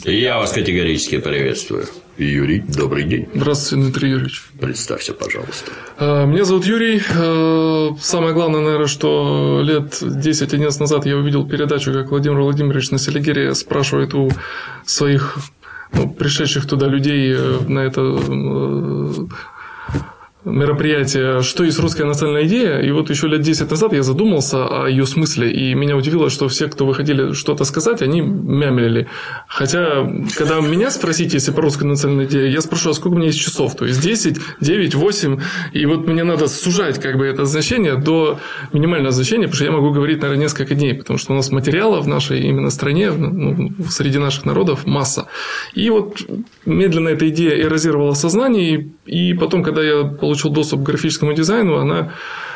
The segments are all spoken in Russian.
Я вас категорически приветствую. Юрий, добрый день. Здравствуйте, Дмитрий Юрьевич. Представься, пожалуйста. Меня зовут Юрий. Самое главное, наверное, что лет 10-11 назад я увидел передачу, как Владимир Владимирович на Селигере спрашивает у своих пришедших туда людей на это мероприятие, что есть русская национальная идея. И вот еще лет 10 назад я задумался о ее смысле. И меня удивило, что все, кто выходили что-то сказать, они мямлили. Хотя, когда меня спросить, если по русской национальной идее, я спрошу, а сколько у меня есть часов? То есть 10, 9, 8. И вот мне надо сужать это значение до минимального значения, потому что я могу говорить, наверное, несколько дней. Потому что у нас материала в нашей именно стране, среди наших народов масса. И вот медленно эта идея эрозировала в сознании. И потом, когда я получил доступ к графическому дизайну, она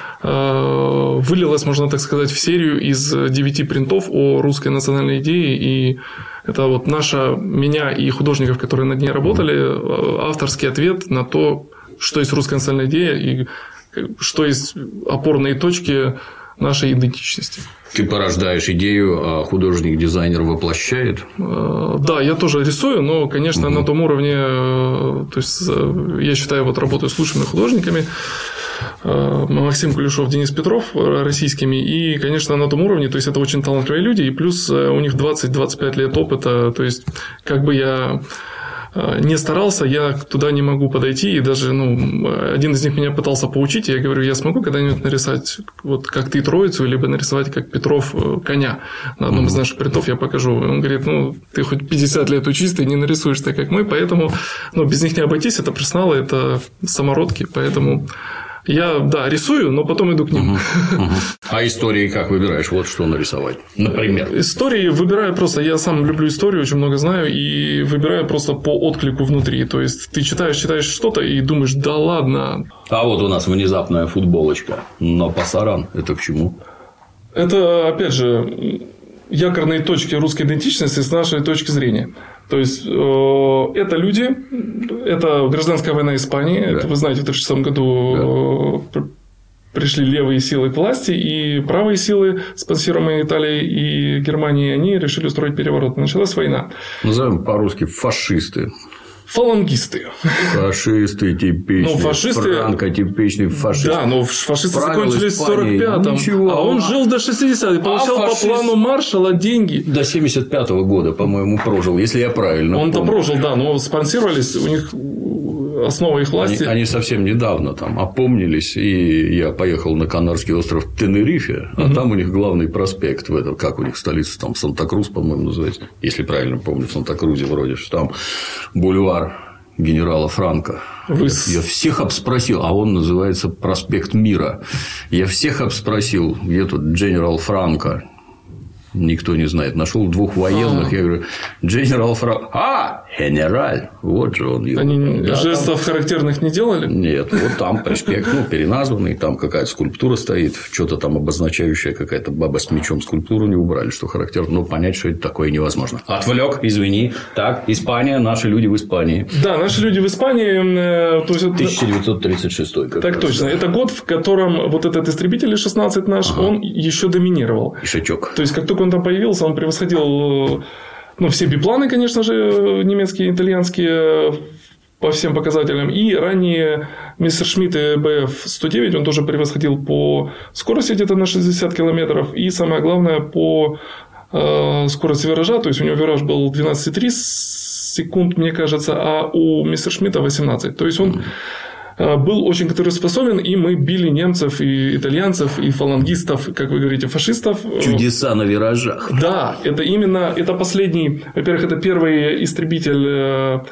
вылилась, можно так сказать, в серию из 9 принтов о русской национальной идее. И это вот меня и художников, которые над ней работали, авторский ответ на то, что есть русская национальная идея и что есть опорные точки нашей идентичности. Ты порождаешь идею, а художник-дизайнер воплощает? Да, я тоже рисую, но, конечно, на том уровне, то есть, я считаю, вот работаю с лучшими художниками, Максим Кулешов, Денис Петров, российскими, и, конечно, на том уровне, то есть, это очень талантливые люди, и плюс у них 20-25 лет опыта, то есть, как бы я не старался, я туда не могу подойти. И даже один из них меня пытался поучить. И я говорю, я смогу когда-нибудь нарисовать вот как ты Троицу, либо нарисовать как Петров коня. На одном из наших принтов я покажу. Он говорит, ты хоть 50 лет учись, ты не нарисуешь так, как мы. Поэтому без них не обойтись. Это профессионалы, это самородки. Поэтому я, рисую, но потом иду к ним. А истории как выбираешь? Вот что нарисовать, например. Истории выбираю просто. Я сам люблю историю, очень много знаю. И выбираю просто по отклику внутри. То есть, ты читаешь что-то и думаешь, да ладно. А вот у нас внезапная футболочка. Но пасаран. Это к чему? Это, опять же, якорные точки русской идентичности с нашей точки зрения. То есть, это люди, это гражданская война Испании. Да. Это, вы знаете, в 1936 году пришли левые силы к власти, и правые силы, спонсируемые Италией и Германией, они решили устроить переворот. Началась война. Назовем по-русски фашисты. Фалангисты. Фашисты типичные. Франко-типичный фашист. Да, но фашисты закончились в 45-м. А он жил до 60-х и получал по плану Маршалла деньги. До 75-го года, по-моему, прожил, если я правильно помню. Он-то прожил, да, но спонсировались, у них основа их власти. Они совсем недавно там опомнились, и я поехал на Канарский остров Тенерифе, а там у них главный проспект, как у них столица, там Санта-Крус, по-моему, называется, если правильно помню, в Санта-Крузе вроде, что там бульвар генерала Франко. Я всех обспросил, а он называется проспект Мира. Я всех обспросил, где тут генерал Франко. Никто не знает. Нашел 2 военных. Я говорю, генерал Франко. Генераль. Вот же он. Они жестов характерных не делали? Нет. Вот там проспект, переназванный. Там какая-то скульптура стоит. Что-то там обозначающая какая-то баба с мечом. Скульптуру не убрали, что характерно. Но понять, что это такое, невозможно. Отвлек, извини. Так, Испания. Наши люди в Испании. Да, наши люди в Испании. То есть, 1936 так точно. Это год, в котором вот этот истребитель Ил-16 наш, он еще доминировал. Ишачок. То есть, как только он там появился, он превосходил все бипланы, конечно же, немецкие, итальянские по всем показателям. И ранние Мессершмитт и БФ-109 он тоже превосходил по скорости где-то на 60 километров. И самое главное, по скорости виража. То есть, у него вираж был 12,3 секунд, мне кажется, а у Мессершмитта 18. То есть, он был очень контрспособен, и мы били немцев, и итальянцев, и фалангистов, как вы говорите, фашистов. Чудеса на виражах. Да, это последний, во-первых, это первый истребитель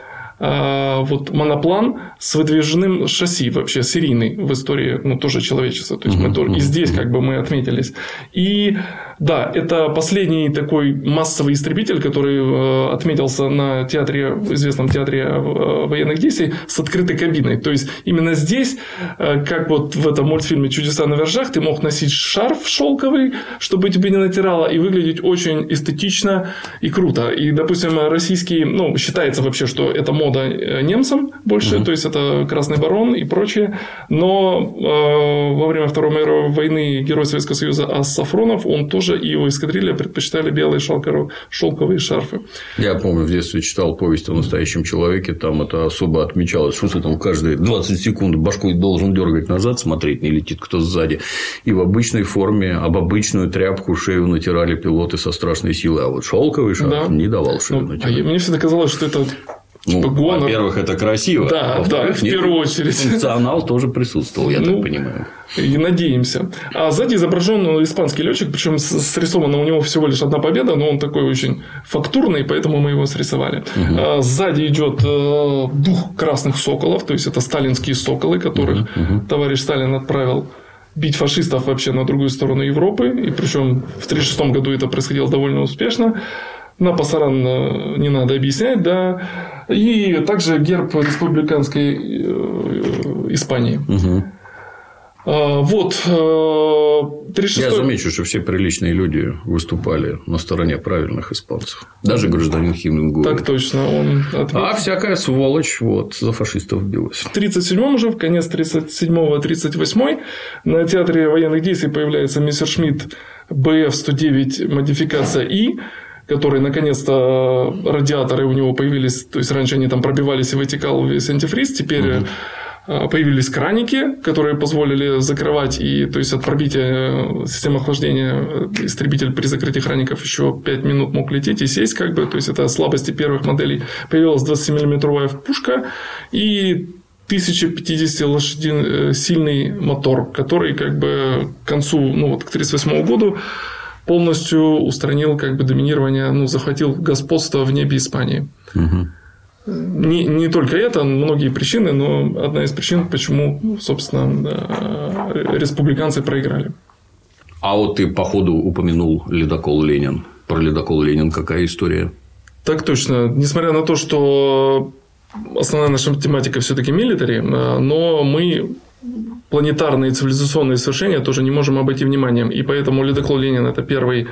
моноплан с выдвижным шасси, вообще серийный в истории, тоже человечества. То есть, и здесь мы отметились. И да, это последний такой массовый истребитель, который отметился на известном театре военных действий с открытой кабиной. То есть, именно здесь, как вот в этом мультфильме «Чудеса на виражах», ты мог носить шарф шелковый, чтобы тебе не натирало, и выглядеть очень эстетично и круто. И, допустим, российский, считается вообще, что это мода мода немцам больше, то есть это Красный Барон и прочее. Но во время Второй мировой войны Герой Советского Союза Ас Сафронов, он тоже и его эскадрилья предпочитали белые шелковые шарфы. Я помню, в детстве читал повесть о настоящем человеке, там это особо отмечалось, что ты там каждые 20 секунд башкой должен дергать назад, смотреть, не летит кто сзади. И в обычной форме об обычную тряпку шею натирали пилоты со страшной силой, а вот шелковый шарф не давал шею натирать. Мне всегда казалось, что это гонор. Во-первых, это красиво. Да, в первую очередь. Функционал тоже присутствовал, я так понимаю. И надеемся. А сзади изображен испанский летчик, причем срисована у него всего лишь одна победа, но он такой очень фактурный, поэтому мы его срисовали. Сзади идет дух красных соколов, то есть это сталинские соколы, которых товарищ Сталин отправил бить фашистов вообще на другую сторону Европы. И причем в 1936 году это происходило довольно успешно. На пасаран не надо объяснять, да. И также герб республиканской Испании. Вот. 36... Я замечу, что все приличные люди выступали на стороне правильных испанцев. Даже гражданин Хемингуэй. Так точно. А всякая сволочь за фашистов билась. В 1937-м уже, в конец 1937-1938 на театре военных действий появляется Мессершмитт БФ-109 модификация И, который наконец-то радиаторы у него появились. То есть раньше они там пробивались и вытекал весь антифриз. Теперь появились краники, которые позволили закрывать, и, то есть от пробития системы охлаждения истребитель при закрытии краников еще 5 минут мог лететь и сесть, то есть это слабости первых моделей. Появилась 20-миллиметровая пушка и 1050 лошадиный сильный мотор, который к концу, к 1938 году полностью устранил доминирование, захватил господство в небе Испании. Не только это, многие причины, но одна из причин, почему, собственно, республиканцы проиграли. А вот ты по ходу упомянул ледокол «Ленин». Про ледокол «Ленин» какая история? Так точно. Несмотря на то, что основная наша тематика все-таки милитари, но мы планетарные цивилизационные свершения тоже не можем обойти вниманием. И поэтому ледокол «Ленин» – это первый,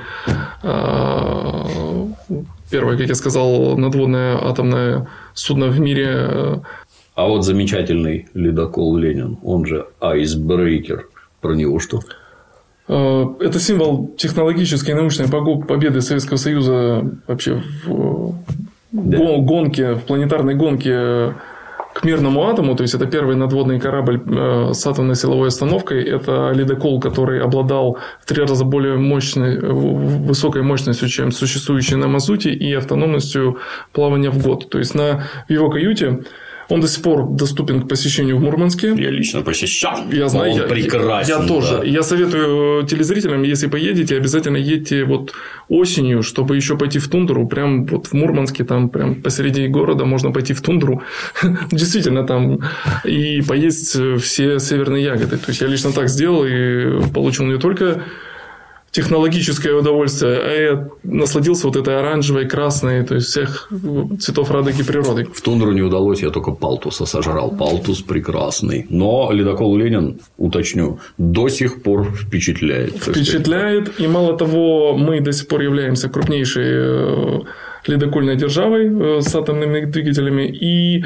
как я сказал, надводное атомное судно в мире. А вот замечательный ледокол «Ленин», он же «Айсбрейкер». Про него что? Это символ технологической и научной победы Советского Союза вообще в гонке, в планетарной гонке к мирному атому. То есть это первый надводный корабль с атомной силовой остановкой. Это ледокол, который обладал в 3 раза более высокой мощностью, чем существующий на мазуте, и автономностью плавания в год. То есть в его каюте он до сих пор доступен к посещению в Мурманске. Я лично посещал. Я знаю, он прекрасен. Я тоже. Я советую телезрителям, если поедете, обязательно едьте осенью, чтобы еще пойти в тундру. Прям в Мурманске, там прям посреди города можно пойти в тундру. Действительно там. И поесть все северные ягоды. То есть я лично так сделал и получил не только технологическое удовольствие, а я насладился этой оранжевой, красной, то есть всех цветов радуги природы. В тундру не удалось, я только палтуса сожрал. Палтус прекрасный. Но ледокол «Ленин», уточню, до сих пор впечатляет. Впечатляет. И мало того, мы до сих пор являемся крупнейшей ледокольной державой с атомными двигателями. И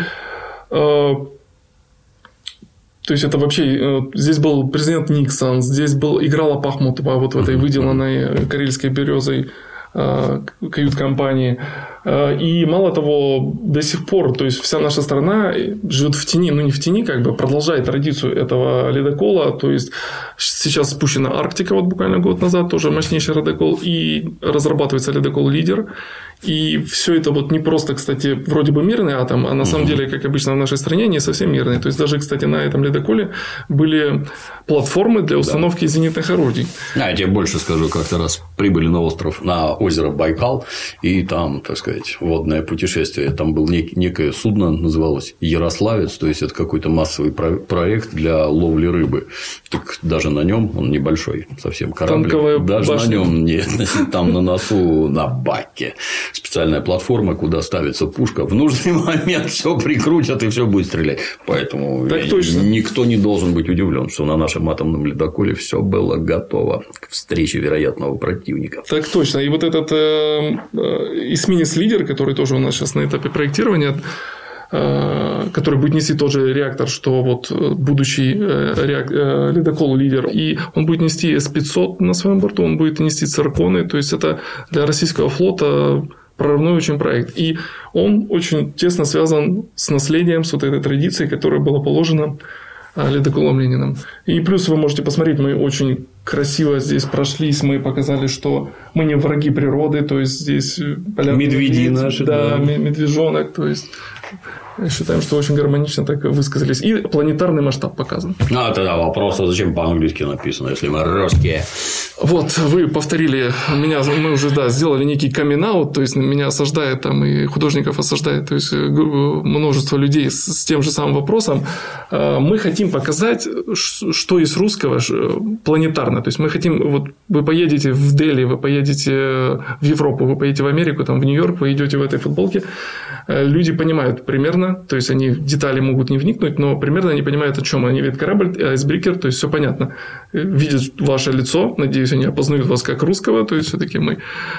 то есть это вообще здесь был президент Никсон, здесь играла Пахмутова в этой выделанной карельской березой кают-компании. И мало того, до сих пор, то есть вся наша страна живет в тени, не в тени, продолжает традицию этого ледокола. То есть сейчас спущена Арктика, буквально год назад, тоже мощнейший ледокол, и разрабатывается ледокол «Лидер». И все это не просто, кстати, вроде бы мирный атом, а на самом деле, как обычно в нашей стране, не совсем мирный. То есть даже, кстати, на этом ледоколе были платформы для установки зенитных орудий. Я тебе больше скажу, как-то раз прибыли на озеро Байкал, и там, так сказать, водное путешествие. Там было некое судно, называлось «Ярославец», то есть это какой-то массовый проект для ловли рыбы. Так даже на нем, он небольшой совсем корабль, танковая даже башня. на нем нет, там на носу, на баке специальная платформа, куда ставится пушка. В нужный момент все прикрутят и все будет стрелять. Поэтому никто не должен быть удивлен, что на нашем атомном ледоколе все было готово к встрече вероятного противника. Так точно. И этот эсминец «Лидер», который тоже у нас сейчас на этапе проектирования, который будет нести тот же реактор, что вот будущий ледокол-лидер. И он будет нести С-500 на своем борту, он будет нести цирконы. То есть, это для российского флота прорывной очень проект. И он очень тесно связан с наследием, с вот этой традицией, которая была положена ледоколом Лениным. И плюс вы можете посмотреть, мы очень красиво здесь прошлись, мы показали, что мы не враги природы, то есть здесь медведи наши, да, медвежонок, то есть считаем, что очень гармонично так высказались. И планетарный масштаб показан. Тогда вопрос, а зачем по-английски написано, если мы русские? Вот, вы повторили меня, мы уже, сделали некий камин-аут, то есть, меня осаждает там и художников осаждает, то есть, множество людей с тем же самым вопросом. Мы хотим показать, что из русского планетарно. То есть, мы хотим, вот вы поедете в Дели, вы поедете в Европу, вы поедете в Америку, там, в Нью-Йорк, вы идете в этой футболке, люди понимают примерно, то есть, они в детали могут не вникнуть, но примерно они понимают, о чем они видят корабль, айсбрикер, то есть, все понятно. Видят ваше лицо, надеюсь, они опознают вас как русского, то есть, все-таки мы,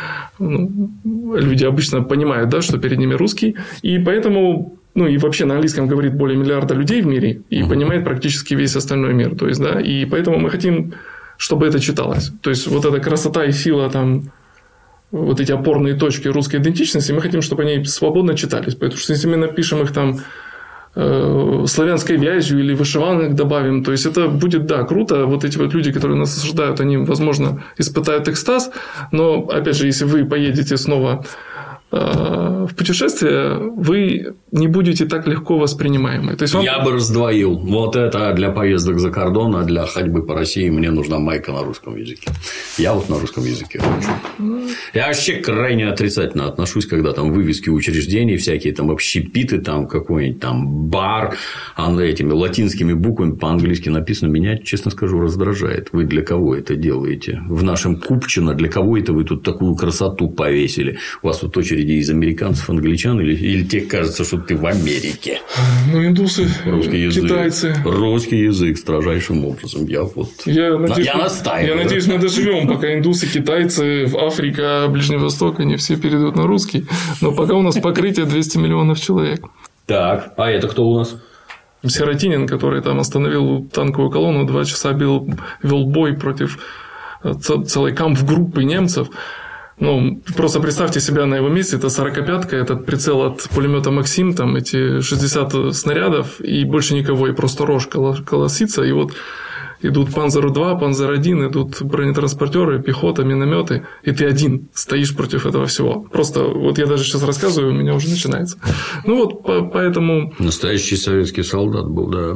люди обычно понимают, да, что перед ними русский, и поэтому, и вообще на английском говорит более миллиарда людей в мире, и понимает практически весь остальной мир, то есть, да, и поэтому мы хотим, чтобы это читалось, то есть, вот эта красота и сила там, вот эти опорные точки русской идентичности, мы хотим, чтобы они свободно читались, потому что если мы напишем их там славянской вязью или вышиванок добавим, то есть, это будет, круто, вот эти вот люди, которые нас осуждают, они, возможно, испытают экстаз, но, опять же, если вы поедете снова в путешествие, вы не будете так легко воспринимаемы. То есть, я бы раздвоил. Вот это для поездок за кордон, а для ходьбы по России мне нужна майка на русском языке. Я вот на русском языке хочу. Я вообще крайне отрицательно отношусь, когда там вывески учреждений, всякие там общепиты, там какой-нибудь там бар, этими латинскими буквами по-английски написано. Меня, честно скажу, раздражает. Вы для кого это делаете? В нашем Купчино для кого это вы тут такую красоту повесили? У вас тут очередь из американцев, англичан, или тебе кажется, что ты в Америке? Индусы, китайцы. Русский язык строжайшим образом. Я настаиваю. Я надеюсь, мы доживем, пока индусы, китайцы, Африка, Ближний Восток, они все перейдут на русский. Но пока у нас покрытие 200 миллионов человек. Так, а это кто у нас? Сиротинин, который там остановил танковую колонну, 2 часа вел бой против целой кампф-группы немцев. Просто представьте себя на его месте, это 45-ка, этот прицел от пулемета Максим, там эти 60 снарядов, и больше никого, и просто рожь колосится, и вот идут Панзер-2, Панзер-1, идут бронетранспортеры, пехота, минометы, и ты один стоишь против этого всего. Просто вот я даже сейчас рассказываю, у меня уже начинается. Поэтому... Настоящий советский солдат был, да.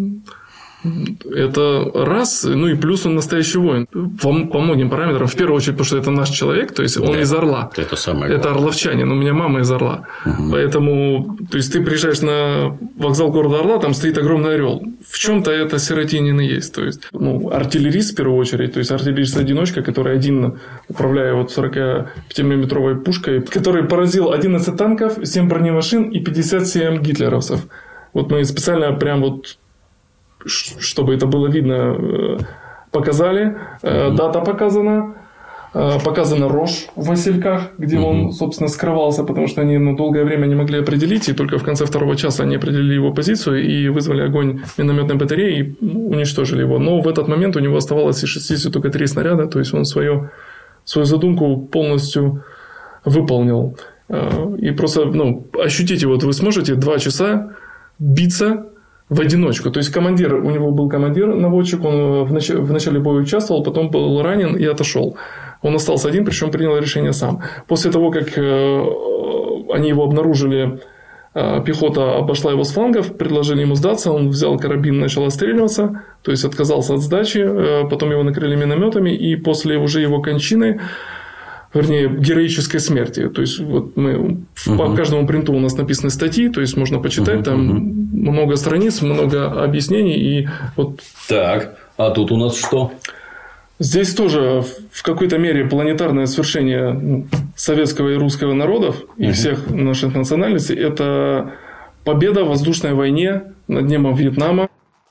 Это раз, и плюс он настоящий воин. По многим параметрам, в первую очередь, потому что это наш человек, то есть он из Орла. Это самое главное. Это орловчанин, у меня мама из Орла. Поэтому, то есть, ты приезжаешь на вокзал города Орла, там стоит огромный орел. В чем-то это Сиротинин и есть. То есть, артиллерист в первую очередь, то есть, артиллерист-одиночка, который один, управляя 45-миллиметровой пушкой, который поразил 11 танков, 7 бронемашин и 57 гитлеровцев. Мы специально прям чтобы это было видно, показали. Дата показана. Показана рожь в Васильках, где он, собственно, скрывался, потому что они долгое время не могли определить, и только в конце 2 часа они определили его позицию и вызвали огонь минометной батареи и уничтожили его. Но в этот момент у него оставалось из 60 только 3 снаряда, то есть он свою задумку полностью выполнил. И просто ощутите, вы сможете 2 часа биться в одиночку. То есть, у него был командир-наводчик, он в начале боя участвовал, потом был ранен и отошел. Он остался один, причем принял решение сам. После того, как они его обнаружили, пехота обошла его с флангов, предложили ему сдаться, он взял карабин, начал отстреливаться, то есть, отказался от сдачи, потом его накрыли минометами, и после уже его кончины, вернее, героической смерти. То есть, по каждому принту у нас написаны статьи, то есть, можно почитать, там много страниц, много объяснений. И Так, а тут у нас что? Здесь тоже в какой-то мере планетарное свершение советского и русского народов и всех наших национальностей. Это победа в воздушной войне над немом Вьетнама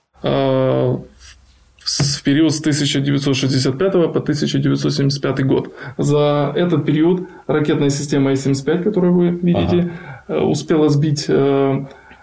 в период с 1965 по 1975 год. За этот период ракетная система С-75, которую вы видите, успела сбить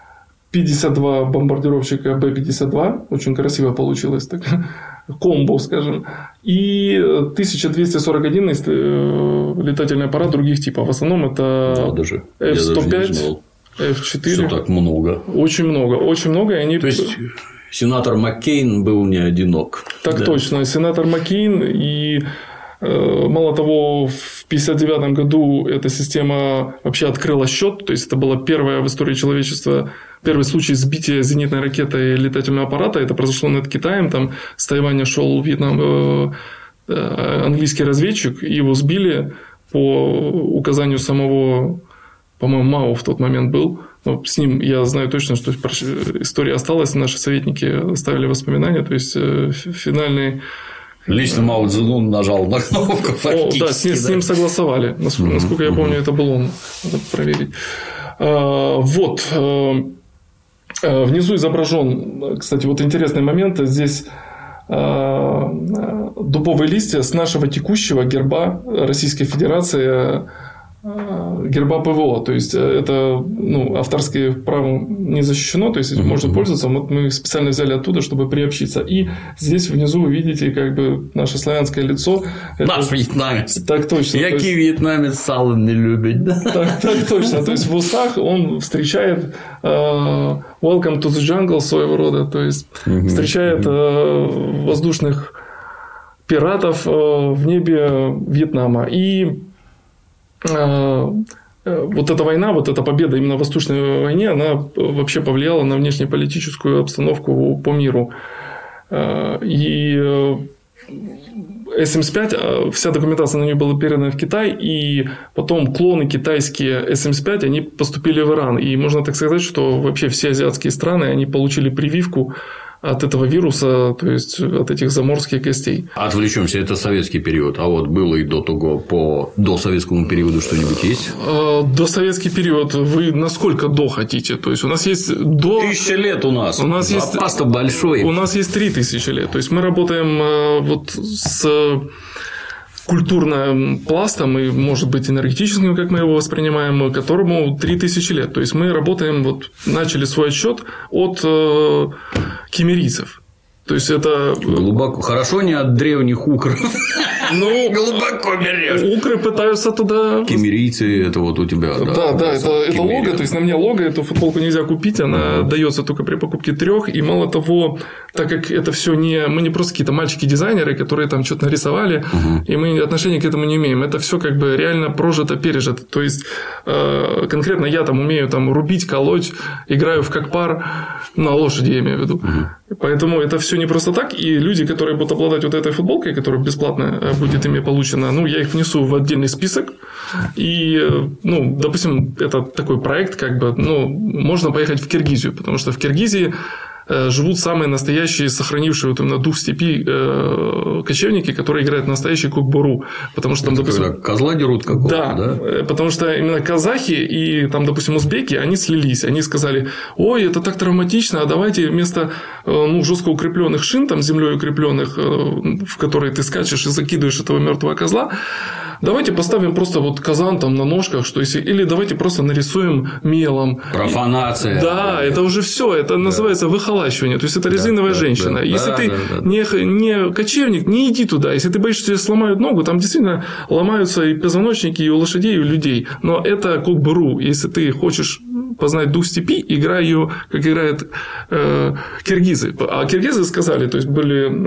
52 бомбардировщика Б-52. Очень красиво получилось. Так, комбо, скажем. И 1241 летательный аппарат других типов. В основном это F-105, F-4. Все так много. Очень много. Очень много. И они... То есть, сенатор Маккейн был не одинок. Так точно. Сенатор Маккейн. И мало того, в 1959 году эта система вообще открыла счет. То есть, это была первая в истории человечества, первый случай сбития зенитной ракетой летательного аппарата. Это произошло над Китаем. Там с Тайваня шел английский разведчик. И его сбили по указанию самого, по-моему, Мао в тот момент был. Но с ним я знаю точно, что история осталась. Наши советники оставили воспоминания. То есть, финальный... Лично Мао Цзэдун нажал на кнопку фактически. Да, с ним согласовали. Насколько я помню, это был он. Надо проверить. Вот. Внизу изображен, кстати, вот интересный момент. Здесь дубовые листья с нашего текущего герба Российской Федерации, герба ПВО. То есть, это авторское право не защищено, то есть, можно пользоваться. Вот мы их специально взяли оттуда, чтобы приобщиться. И здесь внизу вы видите как бы наше славянское лицо. Наш вьетнамец. Так точно. Який вьетнамец сало не любит. Так точно. То есть, в усах он встречает Welcome to the jungle своего рода. То есть, встречает воздушных пиратов в небе Вьетнама. И вот эта война, вот эта победа именно в Восточной войне, она вообще повлияла на внешнеполитическую обстановку по миру. И С-75, вся документация на нее была передана в Китай, и потом клоны китайские С-75, они поступили в Иран. И можно так сказать, что вообще все азиатские страны, они получили прививку от этого вируса, то есть от этих заморских гостей. Отвлечемся, это советский период, а вот было и до того, по досоветскому периоду что-нибудь есть? Досоветский период, вы насколько до хотите? То есть, у нас есть до... 1000 лет у нас запас-то большой. У нас есть 3000 лет. То есть, мы работаем вот с культурным пластом и, может быть, энергетическим, как мы его воспринимаем, которому 3000 лет. То есть, мы работаем, вот начали свой отсчет от киммерийцев. То есть, это... Глубоко. Хорошо не от древних укров. Глубоко берешь. Укры пытаются туда... Киммерийцы, это вот у тебя. Да, это лого. То есть, на мне лого. Эту футболку нельзя купить. Она дается только при покупке 3. И мало того, так как это все не... Мы не просто какие-то мальчики-дизайнеры, которые там что-то нарисовали, и мы отношения к этому не имеем. Это все как бы реально прожито, пережито. То есть, конкретно я там умею там рубить, колоть, играю в как-пар на лошади, я имею в виду. Поэтому это все не просто так. И люди, которые будут обладать вот этой футболкой, которая бесплатно будет ими получена, я их внесу в отдельный список. И, допустим, это такой проект, как бы, можно поехать в Киргизию, потому что в Киргизии живут самые настоящие, сохранившие вот именно дух степи кочевники, которые играют настоящий кукбуру. Потому что там, допустим... Когда козла дерут какого-то, да? Потому что именно казахи и там, допустим, узбеки, они слились. Они сказали: ой, это так травматично, а давайте вместо жестко укрепленных шин, там, землей укрепленных, в которые ты скачешь и закидываешь этого мертвого козла, давайте поставим просто вот казан там на ножках, что если... или давайте просто нарисуем мелом. Профанация. Да, это уже все. Это называется выхолащивание. То есть, это резиновая женщина. Если ты не кочевник, не иди туда. Если ты боишься, что тебе сломают ногу, там действительно ломаются и позвоночники, и у лошадей, и у людей. Но это кукбуру. Если ты хочешь познать дух степи, играй ее, как играют киргизы. А киргизы сказали, то есть,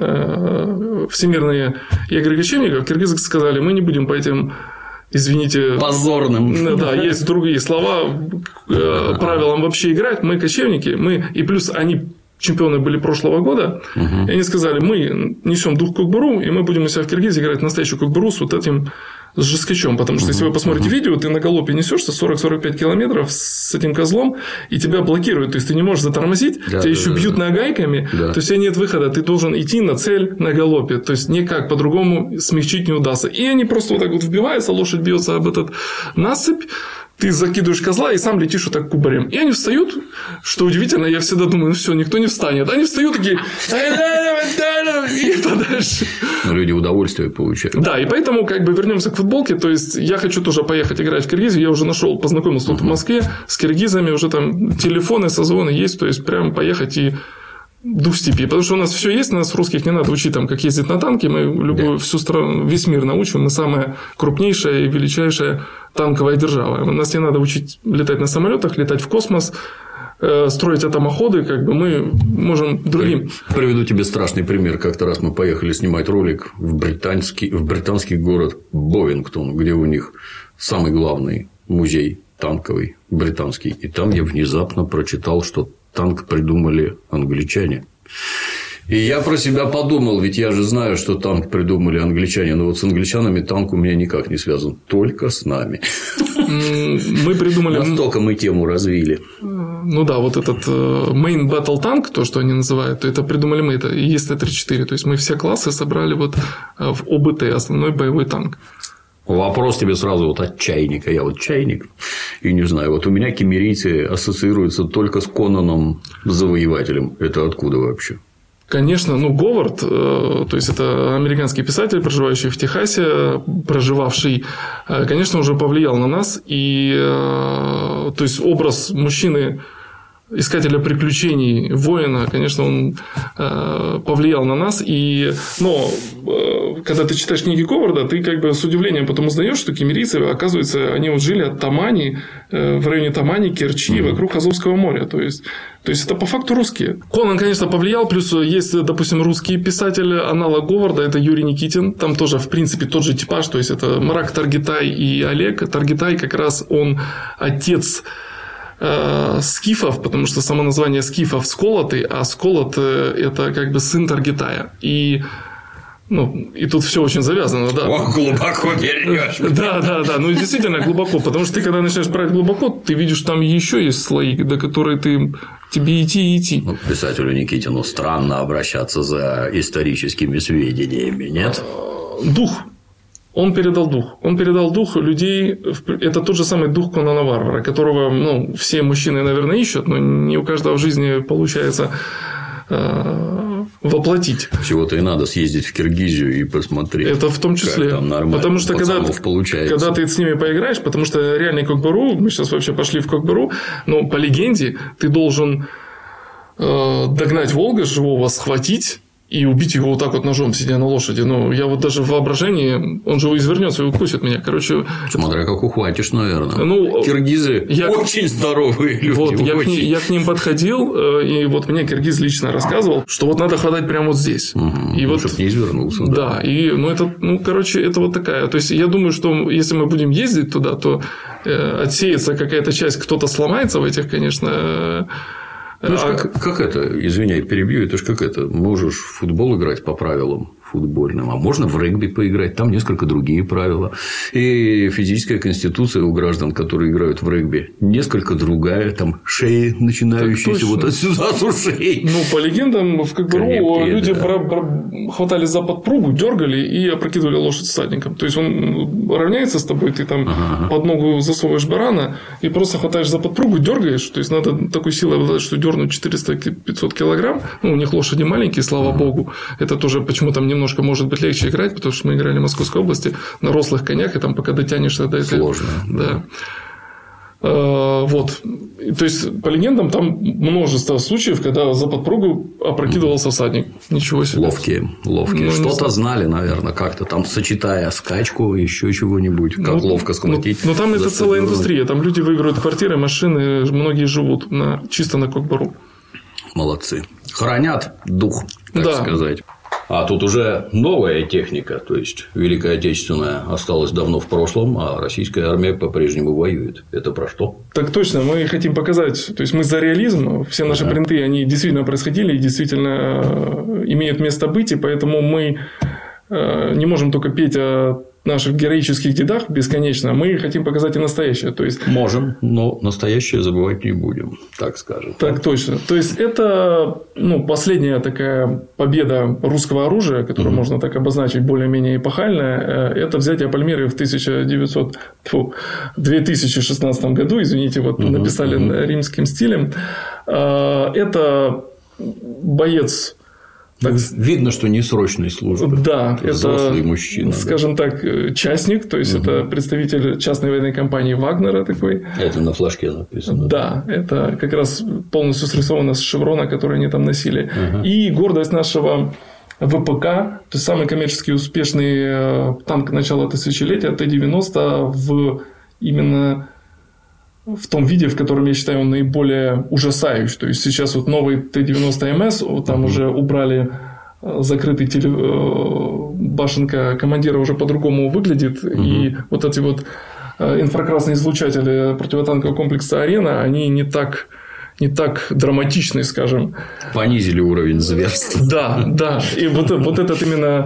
были всемирные игры кочевников, киргизы сказали: мы не будем по этим, извините... позорным. Да, есть другие слова, правилам вообще играть. Мы кочевники, и плюс они чемпионы были прошлого года, и они сказали: мы несем дух кукбуру, и мы будем у себя в Киргизии играть настоящую кукбуру с вот этим, с жесткачом. Потому что, если вы посмотрите видео, ты на галопе несешься 40-45 километров с этим козлом, и тебя блокируют. То есть, ты не можешь затормозить, тебя еще бьют нагайками. То есть, у тебя нет выхода. Ты должен идти на цель на галопе. То есть, никак по-другому смягчить не удастся. И они просто вот так вот вбиваются, лошадь бьется об этот насыпь. Ты закидываешь козла и сам летишь вот так кубарем. И они встают, что удивительно, я всегда думаю: все, никто не встанет. Они встают такие: и подальше. Но люди удовольствие получают. Да, и поэтому как бы вернемся к футболке. То есть я хочу тоже поехать играть в Киргизию. Я уже нашел, познакомился тут в Москве с киргизами, уже там телефоны, созвоны есть. То есть прям поехать и дух степи. Потому что у нас все есть, нас русских не надо учить, там, как ездить на танке. Мы всю страну, весь мир научим. Мы самая крупнейшая и величайшая танковая держава. Нас не надо учить летать на самолетах, летать в космос, строить атомоходы, как бы мы можем другим. Приведу тебе страшный пример. Как-то раз мы поехали снимать ролик в британский город Бовингтон, где у них самый главный музей танковый британский. И там я внезапно прочитал, что танк придумали англичане. И я про себя подумал, ведь я же знаю, что танк придумали англичане, но вот с англичанами танк у меня никак не связан, только с нами. Мы придумали... Настолько мы тему развили. Ну да, вот этот Main Battle Tank, то, что они называют, это придумали мы, это ЕСТ-34. То есть мы все классы собрали вот в ОБТ, основной боевой танк. Вопрос тебе сразу вот от чайника. Я вот чайник, и не знаю, вот у меня киммерийцы ассоциируются только с Конаном Завоевателем. Это откуда вообще? Конечно, Говард, то есть это американский писатель, проживающий в Техасе, проживавший, конечно, уже повлиял на нас. И то есть образ мужчины, искателя приключений, воина, конечно, он повлиял на нас. Но когда ты читаешь книги Говарда, ты как бы с удивлением потом узнаешь, что киммерийцы, оказывается, они вот жили от Тамани, в районе Тамани, Керчи, вокруг Азовского моря. То есть это по факту русские. Конан, конечно, повлиял. Плюс есть, допустим, русский писатель, аналог Говарда, это Юрий Никитин. Там тоже, в принципе, тот же типаж. То есть это Марак Таргитай и Олег. Таргитай как раз он отец скифов, потому что само название скифов Сколоты, а Сколот – это как бы сын Таргитая. И тут все очень завязано, да. Ох, глубоко берешь. Да. Действительно глубоко. Потому что ты, когда начинаешь брать глубоко, ты видишь, там еще есть слои, до которых тебе идти. Писателю Никитину странно обращаться за историческими сведениями, нет? Дух. Он передал дух. Он передал дух людей. Это тот же самый дух Конана Варвара, которого все мужчины, наверное, ищут, но не у каждого в жизни получается воплотить. Всего-то и надо съездить в Киргизию и посмотреть. Это в том числе. Как там нормально. Потому что когда ты с ними поиграешь, потому что реальный Кокбару, мы сейчас вообще пошли в Кокбару, но по легенде ты должен догнать волга живого, схватить и убить его вот так вот ножом, сидя на лошади. Я вот даже в воображении, он же извернется и укусит меня. Короче... Смотря как ухватишь, наверное. Киргизы очень здоровые люди. Вот, я к ним подходил, и вот мне киргиз лично рассказывал, что вот надо хватать прямо вот здесь. И вот, чтобы не извернулся. Да, и это вот такая. То есть я думаю, что если мы будем ездить туда, то отсеется какая-то часть, кто-то сломается в этих, конечно... Как это, извиняй, перебью, это ж как это, можешь в футбол играть по правилам футбольным, а можно в регби поиграть, там несколько другие правила. И физическая конституция у граждан, которые играют в регби, несколько другая, там шеи начинающиеся вот отсюда от ушей. По легендам, в Кокбару люди хватали за подпругу, дергали и опрокидывали лошадь всадником. То есть он равняется с тобой, ты там под ногу засовываешь барана и просто хватаешь за подпругу, дергаешь. То есть надо такой силой обладать, что дернуть 400-500 килограмм. У них лошади маленькие, слава богу. Это тоже почему там немножко может быть легче играть, потому что мы играли в Московской области на рослых конях, и там пока дотянешься до этого. Сложно. Да. Вот. То есть, по легендам, там множество случаев, когда за подпругу опрокидывался всадник. Ничего себе. Ловкие. Что-то знали, наверное, как-то там, сочетая скачку, еще чего-нибудь, как ловко схватить. Но там это целая индустрия. Там люди выигрывают квартиры, машины, многие живут чисто на Кокбару. Молодцы. Хранят дух, так сказать. А тут уже новая техника, то есть Великая Отечественная осталась давно в прошлом, а российская армия по-прежнему воюет. Это про что? Так точно, мы хотим показать, то есть мы за реализм, все наши принты, они действительно происходили и действительно имеют место быть, и поэтому мы не можем только петь о наших героических дедах бесконечно, мы хотим показать и настоящее. То есть... Можем, но настоящее забывать не будем, так скажем. Так точно. То есть это последняя такая победа русского оружия, которую можно так обозначить более-менее эпохальная. Это взятие Пальмиры в 2016 году, извините, вот написали римским стилем. Это боец Так видно, что не срочной службы. Да, это взрослый мужчина. Скажем так, частник, то есть это представитель частной военной компании Вагнера такой. Это на флажке написано. Да, это как раз полностью срисовано с шеврона, который они там носили. И гордость нашего ВПК, то есть самый коммерчески успешный танк начала тысячелетия Т-90 именно в том виде, в котором я считаю он наиболее ужасающий. То есть сейчас вот новый Т-90МС, вот там уже убрали закрытый башенка командира, уже по-другому выглядит. И вот эти вот инфракрасные излучатели противотанкового комплекса «Арена», они не так драматичны, скажем. Понизили уровень зверства. Да. И вот этот именно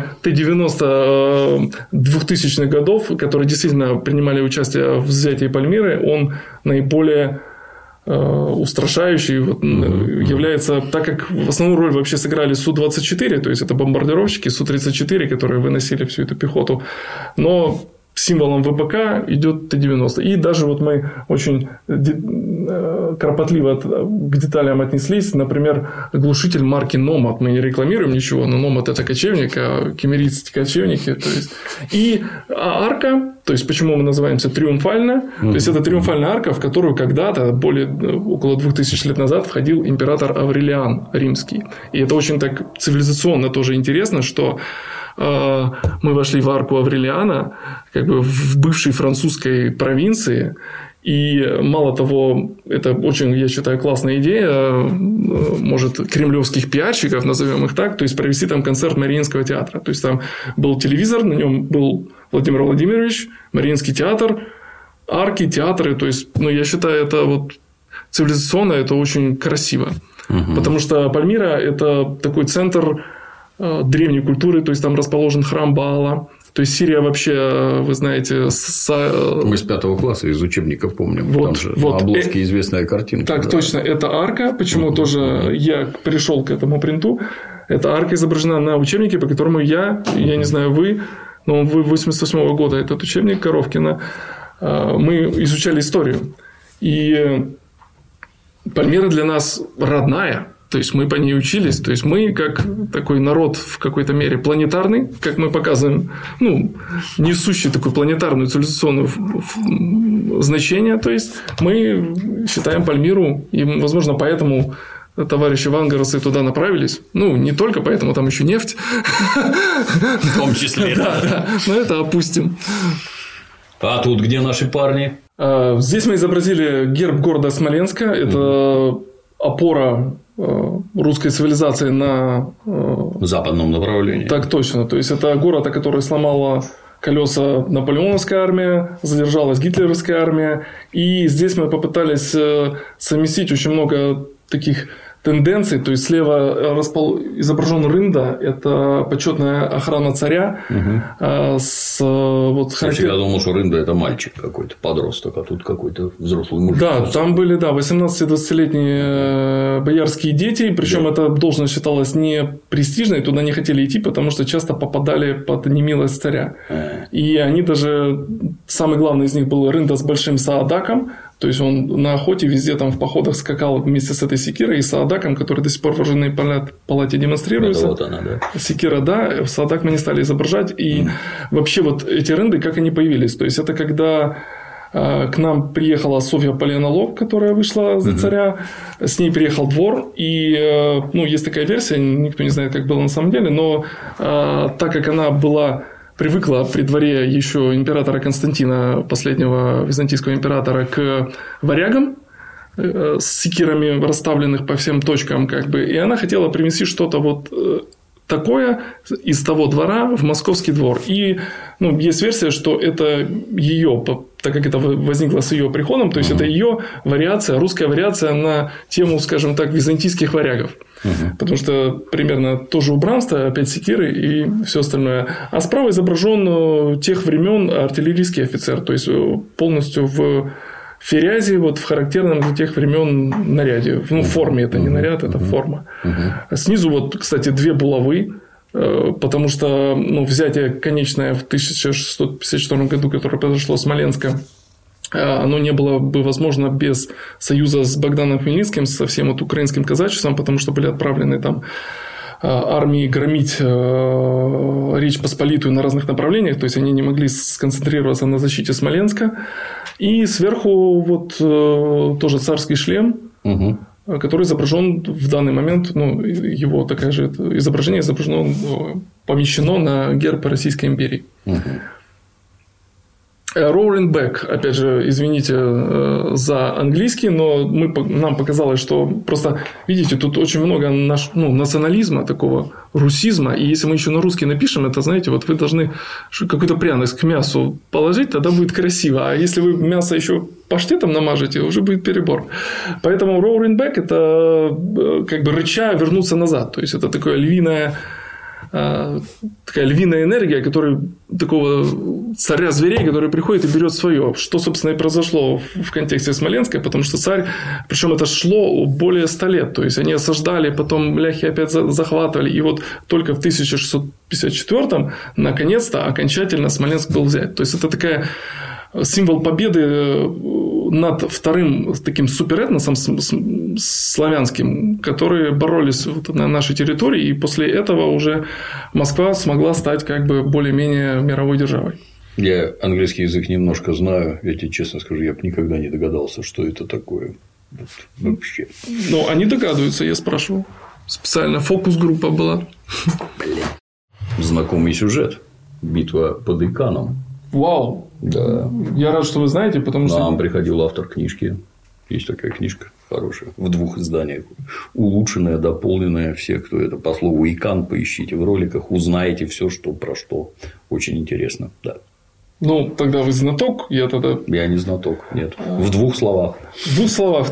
Т-90 2000-х годов, которые действительно принимали участие в взятии Пальмиры, он наиболее устрашающий является, так как в основную роль вообще сыграли Су-24, то есть это бомбардировщики, Су-34, которые выносили всю эту пехоту. Но символом ВПК идет Т-90. И даже вот мы очень кропотливо к деталям отнеслись. Например, глушитель марки Номад. Мы не рекламируем ничего, но Номад – это кочевник, а кемерийцы – кочевники. То есть... И арка, то есть почему мы называемся триумфально, то есть это триумфальная арка, в которую когда-то, около 2000 лет назад, входил император Аврелиан Римский. И это очень так цивилизационно тоже интересно, что мы вошли в арку Аврелиана, как бы в бывшей французской провинции. И мало того, это очень, я считаю, классная идея, может, кремлевских пиарщиков, назовем их так, то есть провести там концерт Мариинского театра. То есть там был телевизор, на нем был Владимир Владимирович, Мариинский театр, арки, театры. То есть, я считаю, это вот цивилизационно, это очень красиво. Потому что Пальмира – это такой центр древней культуры, то есть там расположен храм Баала. То есть Сирия вообще, вы знаете... Мы с 5 класса из учебников помним. Там же на обложке известная картинка. Так, точно. Это арка. Почему тоже я пришел к этому принту. Эта арка изображена на учебнике, по которому я не знаю, вы 88-го года, этот учебник Коровкина, мы изучали историю. И Пальмира для нас родная. То есть мы по ней учились. То есть мы, как такой народ в какой-то мере планетарный, как мы показываем, несущий такую планетарную цивилизационную значение. То есть мы считаем Пальмиру, и, возможно, поэтому товарищи вангаровцы туда направились. Не только поэтому, там еще нефть. В том числе. Да. Но это опустим. А тут где наши парни? Здесь мы изобразили герб города Смоленска. Это опора русской цивилизации на западном направлении. Так точно. То есть это город, который сломала колеса наполеоновская армия, задержалась гитлеровская армия. И здесь мы попытались совместить очень много таких тенденций. То есть слева изображен рында, это почетная охрана царя. Я всегда думал, что рында – это мальчик какой-то, подросток, а тут какой-то взрослый мужик. Да, там были 18-20-летние боярские дети, причем эта должность считалась не престижной, туда не хотели идти, потому что часто попадали под немилость царя. И они даже, самый главный из них был рында с большим саадаком. То есть он на охоте везде там в походах скакал вместе с этой секирой и саадаком, который до сих пор в оружейной палате демонстрируется. Вот она, да. Секира, да, саадак мы не стали изображать. И вообще вот эти рынды, как они появились? То есть это когда к нам приехала Софья Палеонолог, которая вышла за царя, с ней приехал двор, и есть такая версия, никто не знает, как было на самом деле, но так как она привыкла при дворе еще императора Константина, последнего византийского императора, к варягам с секирами, расставленных по всем точкам, и она хотела привнести что-то вот такое из того двора в московский двор. И есть версия, что это ее, так как это возникло с ее приходом, то есть это ее вариация, русская вариация на тему, скажем так, византийских варягов. Потому что примерно тоже убранство, опять секиры и все остальное. А справа изображен тех времен артиллерийский офицер, то есть полностью в ферязи, вот в характерном для тех времен наряде. Форме, это не наряд, это форма. Снизу, вот, кстати, 2 булавы, потому что взятие конечное в 1654 году, которое произошло в Смоленске, оно не было бы возможно без союза с Богданом Хмельницким, со всем украинским казачеством, потому что были отправлены там армии громить Речь Посполитую на разных направлениях, то есть они не могли сконцентрироваться на защите Смоленска. И сверху вот тоже царский шлем, который изображен в данный момент, ну, его такое же изображение изображено, помещено на герб Российской империи. Roaring Back, опять же, извините за английский, но нам показалось, что просто, видите, тут очень много национализма, такого русизма, и если мы еще на русский напишем, это, знаете, вот вы должны какую-то пряность к мясу положить, тогда будет красиво, а если вы мясо еще паштетом намажете, уже будет перебор. Поэтому Roaring Back – это как бы рыча вернуться назад, то есть это такая львиная энергия, такого царя зверей, который приходит и берет свое. Что, собственно, и произошло в контексте Смоленска, потому что царь, причем это шло более 100 лет. То есть они осаждали, потом ляхи опять захватывали. И вот только в 1654-м наконец-то окончательно Смоленск был взят. То есть это такая символ победы над вторым таким суперэтносом славянским, которые боролись на нашей территории, и после этого уже Москва смогла стать как бы более-менее мировой державой. Я английский язык немножко знаю, я тебе честно скажу, я бы никогда не догадался, что это такое вот, вообще. Ну, они догадываются, я спрашивал. Специально фокус-группа была. Знакомый сюжет. Битва под Иканом. Вау! Да. Я рад, что вы знаете, потому что... Нам приходил автор книжки. Есть такая книжка хорошая. В 2 изданиях. Улучшенная, дополненная. Все, кто это по слову Икан, поищите в роликах. Узнаете все, что про что. Очень интересно. Да. Ну, тогда вы знаток, я не знаток, нет. В 2 словах. В 2 словах. В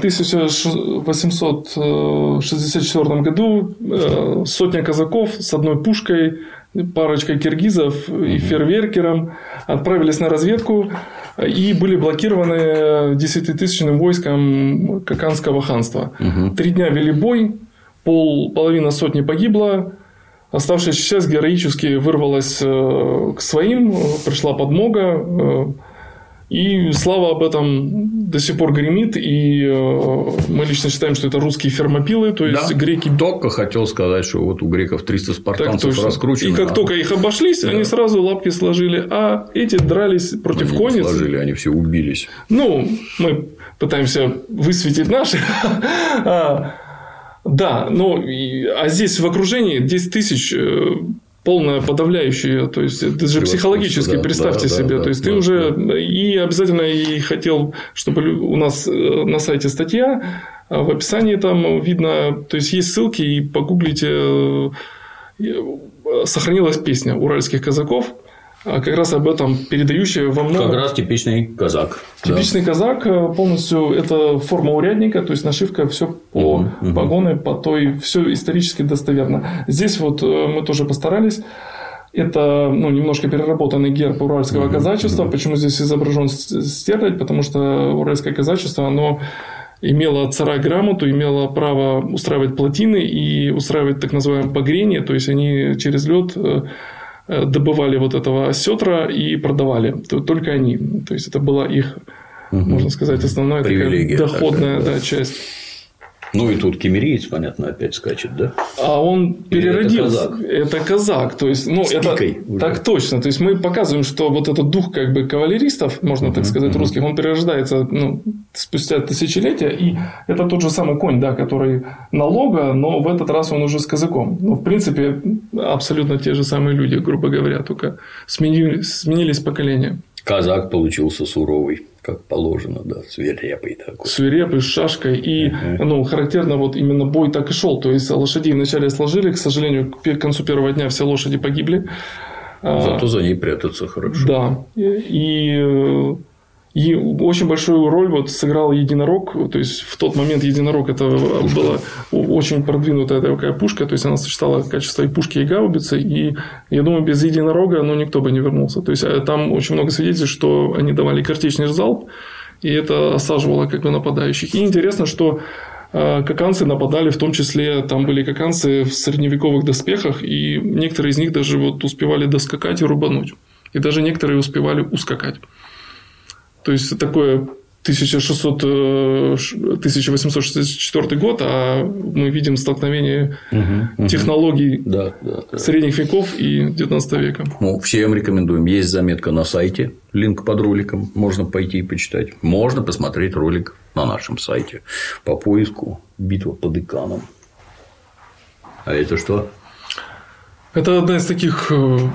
1864 году 100 казаков с одной пушкой, парочкой киргизов и фейерверкером отправились на разведку и были блокированы 10-тысячным войском Каканского ханства. 3 дня вели бой, половина сотни погибла. Оставшаяся часть героически вырвалась к своим, пришла подмога, и слава об этом до сих пор гремит, и мы лично считаем, что это русские фермопилы, то есть греки... Только хотел сказать, что вот у греков 300 спартанцев раскручены. И как только их обошлись, они сразу лапки сложили, а эти дрались против конниц. Они сложили, они все убились. Ну, мы пытаемся высветить наши... Да, а здесь в окружении 10 тысяч полное подавляющее, то есть даже психологически представьте себе, то есть ты уже и обязательно и хотел, чтобы у нас на сайте статья, в описании там видно, то есть есть ссылки, и погуглите, сохранилась песня уральских казаков. Как раз об этом передающая во многом... Как раз типичный казак. Типичный казак, полностью это форма урядника, то есть нашивка, все по погоны, по той, все исторически достоверно. Здесь вот мы тоже постарались. Это немножко переработанный герб уральского казачества. Почему здесь изображен стерлядь? Потому что уральское казачество, оно имело царя-грамоту, имело право устраивать плотины и устраивать так называемое погрение, то есть они через лед добывали вот этого осетра и продавали. Только они. То есть это была их, можно сказать, основная такая доходная часть. Ну и тут кемериец, понятно, опять скачет, да? А он переродился. Это казак. То есть, так точно. То есть мы показываем, что вот этот дух как бы кавалеристов, можно так сказать, русских, он перерождается спустя тысячелетия. И это тот же самый конь, да, который налога, но в этот раз он уже с казаком. Ну, в принципе, абсолютно те же самые люди, грубо говоря, только сменились поколения. Казак получился суровый, как положено, да, свирепый такой. Свирепый, с шашкой. И характерно, вот именно бой так и шел. То есть лошадей вначале сложили, к сожалению, к концу первого дня все лошади погибли. Зато за ней прятаться хорошо. Да. И очень большую роль вот сыграл единорог. То есть в тот момент единорог это была очень продвинутая такая пушка. То есть она сочетала качество и пушки, и гаубицы. И я думаю, без единорога никто бы не вернулся. То есть там очень много свидетельств, что они давали картечный залп, и это осаживало как бы нападающих. И интересно, что каканцы нападали, в том числе там были каканцы в средневековых доспехах, и некоторые из них даже вот успевали доскакать и рубануть. И даже некоторые успевали ускакать. То есть такое 1864 год, а мы видим столкновение технологий средних веков и 19 века. Ну, всем рекомендуем. Есть заметка на сайте, линк под роликом, можно пойти и почитать. Можно посмотреть ролик на нашем сайте по поиску «Битва под Иканом». А это что? Это одна из таких...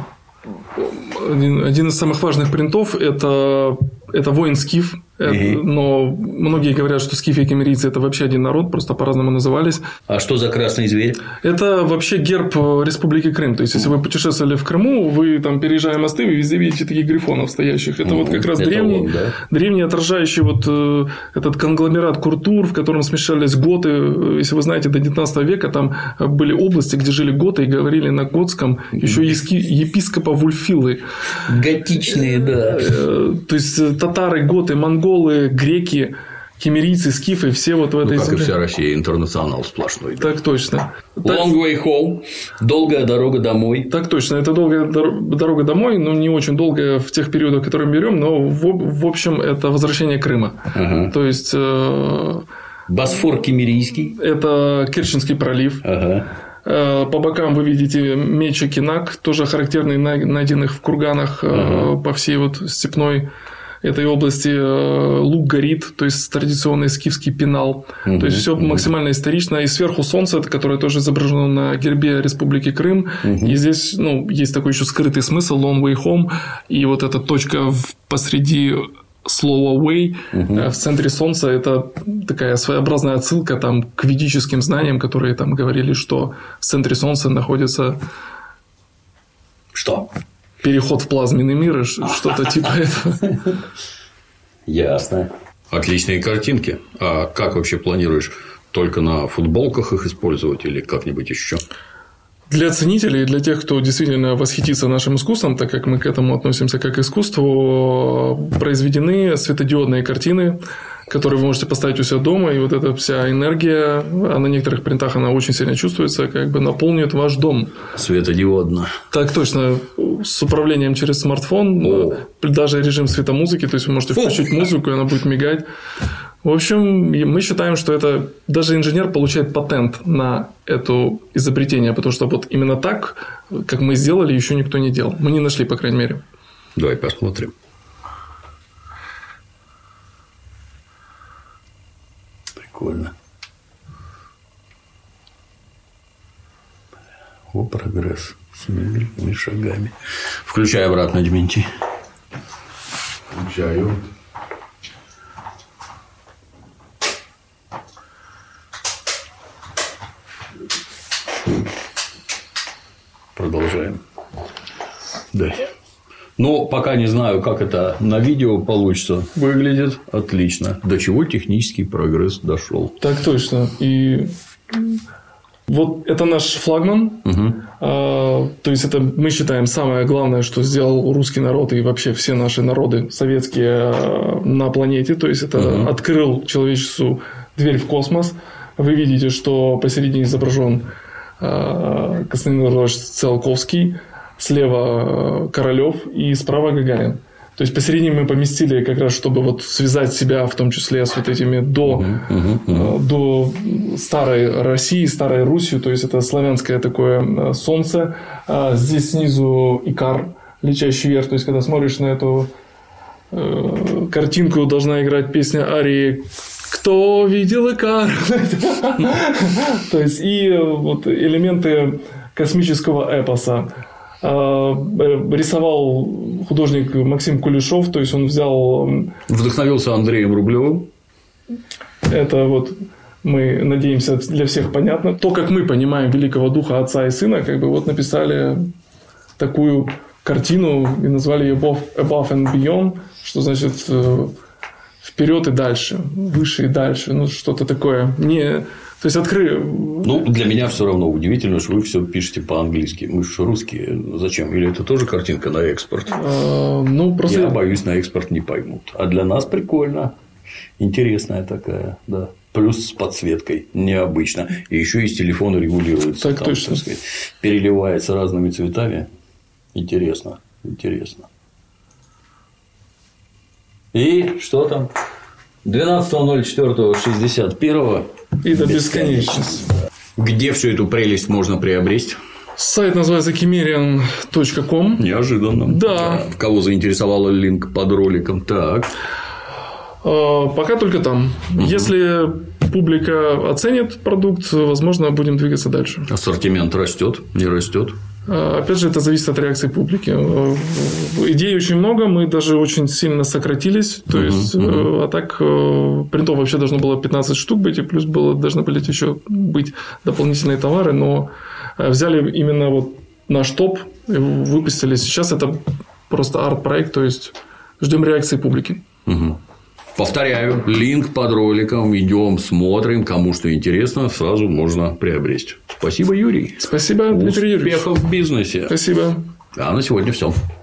Один из самых важных принтов – это воин скиф. Но многие говорят, что скифы и киммерийцы – это вообще один народ, просто по-разному назывались. А что за красный зверь? Это вообще герб Республики Крым. То есть, если вы путешествовали в Крыму, вы там, переезжая мосты, вы везде видите таких грифонов стоящих. Это вот как раз древний, отражающий вот этот конгломерат культур, в котором смешались готы. Если вы знаете, до 19 века там были области, где жили готы и говорили на готском, еще епископа Вульфилы. Готичные, да. То есть, татары, готы, монголы, греки, киммерийцы, скифы, все вот в этой земле. Как и вся Россия, интернационал сплошной. Так точно. Long way home. Долгая дорога домой. Так точно. Это долгая дорога домой, но не очень долгая в тех периодах, которые мы берем, но в общем это возвращение Крыма. То есть Босфор киммерийский. Это Керченский пролив. По бокам вы видите меч и кинак, тоже характерный, найденных в курганах по всей вот степной этой области. Лук горит, то есть традиционный скифский пенал. То есть все максимально исторично. И сверху солнце, которое тоже изображено на гербе Республики Крым. И здесь есть такой еще скрытый смысл long way home. И вот эта точка посреди слова way в центре солнца — это такая своеобразная отсылка там к ведическим знаниям, которые там говорили, что в центре солнца находится что? Переход в плазменный мир, что-то типа этого. Ясно. Отличные картинки. А как вообще планируешь? Только на футболках их использовать или как-нибудь еще? Для ценителей, для тех, кто действительно восхитится нашим искусством, так как мы к этому относимся как к искусству, произведены светодиодные картины, которые вы можете поставить у себя дома, и вот эта вся энергия, а на некоторых принтах она очень сильно чувствуется, как бы наполнит ваш дом. Светодиодно. Так точно. С управлением через смартфон, даже режим светомузыки, то есть вы можете включить музыку, и она будет мигать. В общем, мы считаем, что это даже инженер получает патент на это изобретение, потому что вот именно так, как мы сделали, еще никто не делал. Мы не нашли, по крайней мере. Давай посмотрим. Прикольно. О, прогресс. 7 шагами. Включай обратно, Дементий. Включаю. Продолжаем. Да. Но пока не знаю, как это на видео получится. Выглядит отлично. До чего технический прогресс дошел. Так точно. И вот это наш флагман. То есть, это мы считаем самое главное, что сделал русский народ и вообще все наши народы советские на планете. То есть, это открыл человечеству дверь в космос. Вы видите, что посередине изображен Константин Эдуардович Циолковский, слева Королёв и справа Гагарин. То есть, посередине мы поместили как раз, чтобы вот связать себя, в том числе с вот этими до старой России, старой Русью. То есть, это славянское такое солнце. Здесь снизу Икар, летящий вверх. То есть, когда смотришь на эту картинку, должна играть песня арии «Кто видел Икар?». То есть, и вот элементы космического эпоса. Рисовал художник Максим Кулешов, то есть он взял... Вдохновился Андреем Рублевым. Это вот мы надеемся для всех понятно. То, как мы понимаем великого духа Отца и Сына, как бы вот написали такую картину и назвали ее Above and Beyond, что значит вперед и дальше, выше и дальше, ну что-то такое. То есть, Ну, для меня все равно удивительно, что вы все пишете по-английски. Мы же русские. Зачем? Или это тоже картинка на экспорт? Просто... Я боюсь, на экспорт не поймут. А для нас прикольно. Интересная такая, да. Плюс с подсветкой. Необычно. И еще и с телефона регулируется. Так там, точно. Так сказать, переливается разными цветами. Интересно. И что там? 12.04.61. И до бесконечности. Где всю эту прелесть можно приобрести? Сайт называется chimerian.com. Неожиданно. Да. Кого заинтересовал линк под роликом? Так. Пока только там. Если публика оценит продукт, возможно, будем двигаться дальше. Ассортимент растет, не растет? Опять же, это зависит от реакции публики. Идей очень много, мы даже очень сильно сократились. То есть, а так принтов вообще должно было 15 штук быть, и плюс должны были еще быть дополнительные товары, но взяли именно вот наш топ и выпустили. Сейчас это просто арт-проект, то есть ждем реакции публики. Повторяю, линк под роликом, идем, смотрим, кому что интересно, сразу можно приобрести. Спасибо, Юрий. Спасибо, Дмитрий Юрьевич. Успехов в бизнесе. Спасибо. А на сегодня все.